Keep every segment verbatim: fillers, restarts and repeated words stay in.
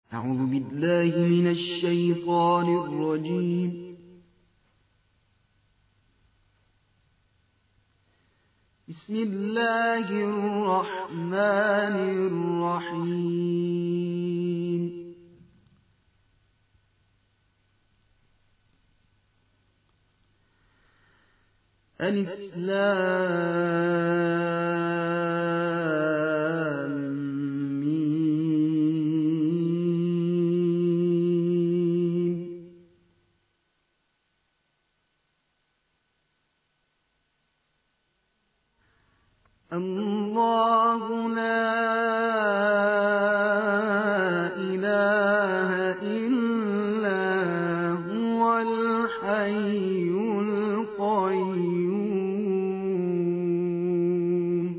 أعوذ بالله من الشيطان الرجيم. بسم الله الرحمن الرحيم. ألف لام ميم. الله لا إله إلا هو الحي القيوم.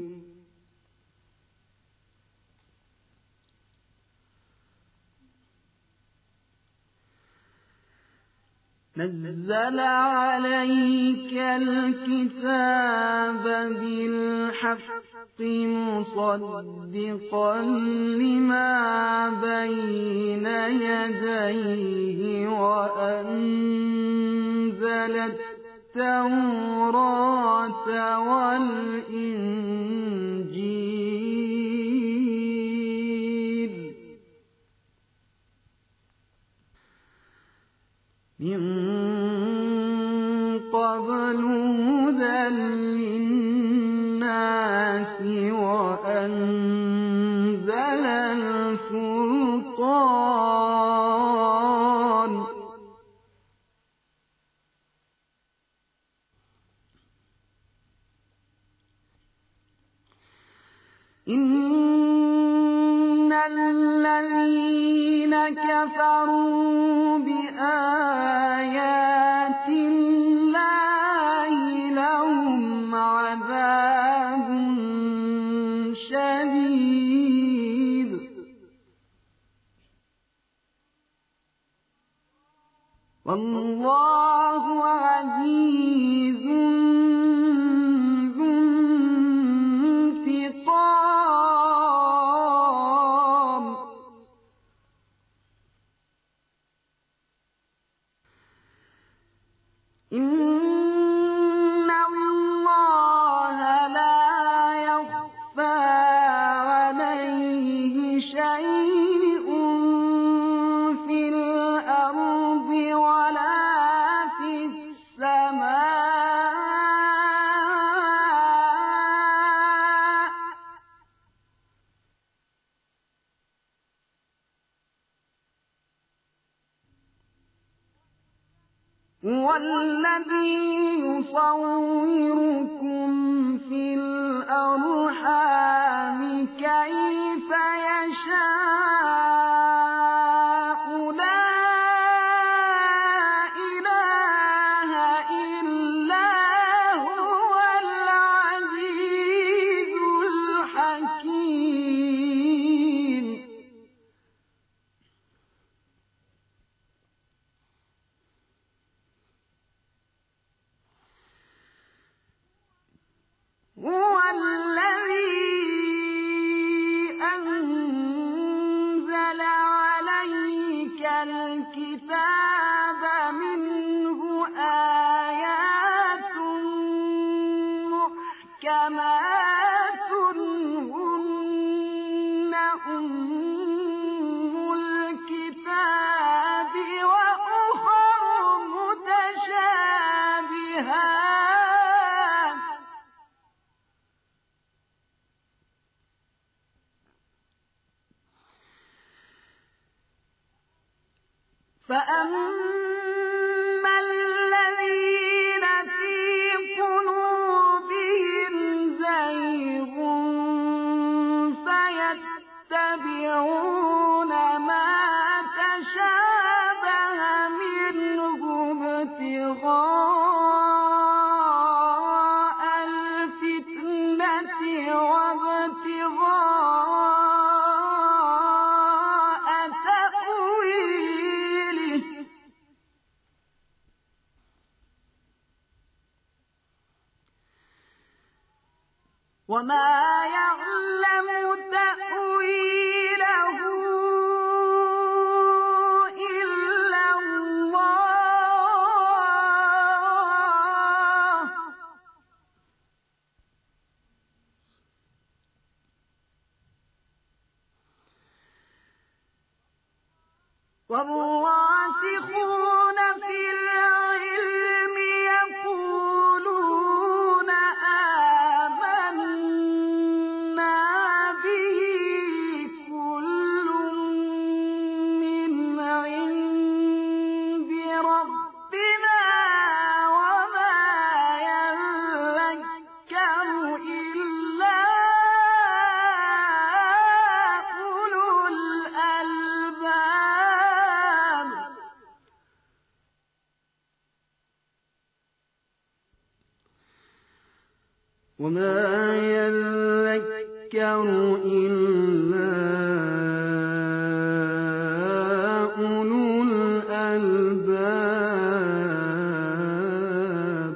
نزل عليك الكتاب بالحق مصدقا لما بين يديه وأنزل التوراة والإنجيل من قبل هدى للناس وأنزل الفرقان. إن الذين كفروا بآيات الله لهم عذاب شديد والله عزيز ذو انتقام. إن الله لا يخفى عليه شيء في الأرض ولا في السماء. هو الذي يصوركم في الأرحام كيف يشاء لا إله إلا هو العزيز الحكيم. هو الذي أنزل عليك الكتاب منه آيات محكمات هن أم الكتاب وأخر متشابهات فأما الذين في قلوبهم زيغ فيتبعون ما تشابه منه ابتغاء الفتنة وابتغاء تأويله وما يعلم تأويله والراسخون في العلم يقولون آمنا به كل من عند ربنا وما يذكر إلا أولو الألباب وما يذكر إلا أولو الألباب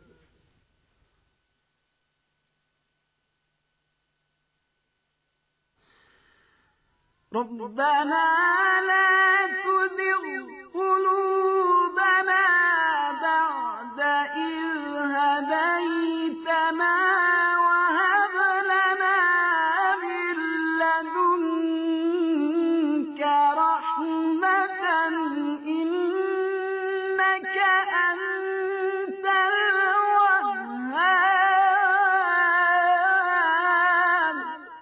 ربنا لا تزغ قلوبنا بعد إذ هديتنا وهب لنا من لدنك رحمة إنك أنت الوهاب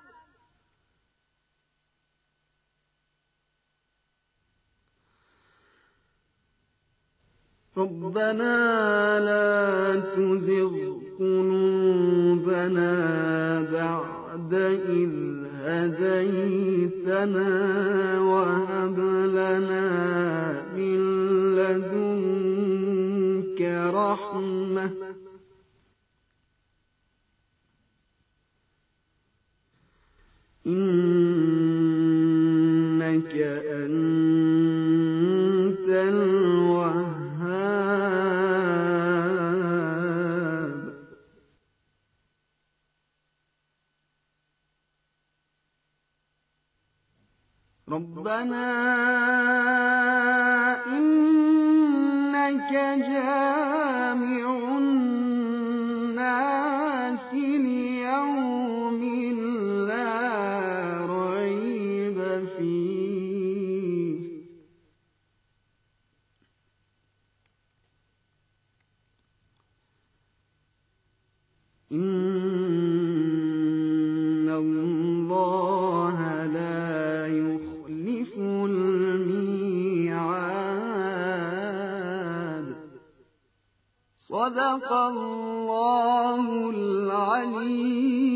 ربنا لا تزغ قلوبنا بعد إذ هديتنا وهب لنا من لدنك رحمة إنك أنت الوهاب ربنا إنك جامع الناس ليوم لا ريب فيه إن الله لا يخلف الميعاد صدق الله العليم